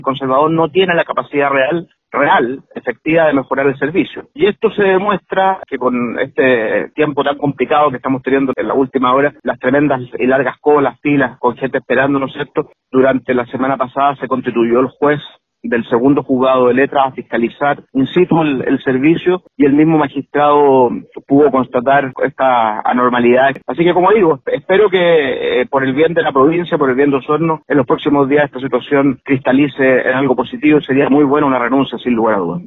conservador no tiene la capacidad real, efectiva de mejorar el servicio. Y esto se demuestra que con este tiempo tan complicado que estamos teniendo en la última hora, las tremendas y largas colas, filas, con gente esperando, ¿no es cierto? Durante la semana pasada se constituyó el juez del segundo juzgado de letras a fiscalizar in situ el servicio y el mismo magistrado pudo constatar esta anormalidad. Así que, como digo, espero que por el bien de la provincia, por el bien de Osorno, en los próximos días esta situación cristalice en algo positivo y sería muy buena una renuncia, sin lugar a dudas.